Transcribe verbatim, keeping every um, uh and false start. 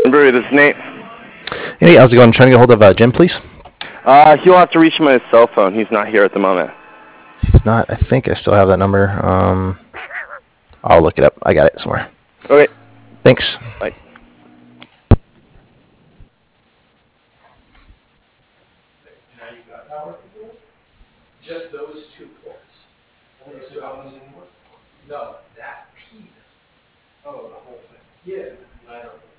Brewery, this is Nate. Hey, how's it going? Trying to get hold of uh, Jim, please. Uh, he'll have to reach him on his cell phone. He's not here at the moment. He's not. I think I still have that number. Um, I'll look it up. I got it somewhere. Okay. Thanks. Bye. Just those two ports. Only two albums anymore? No, that piece. Oh, the whole thing. Yeah. I don't.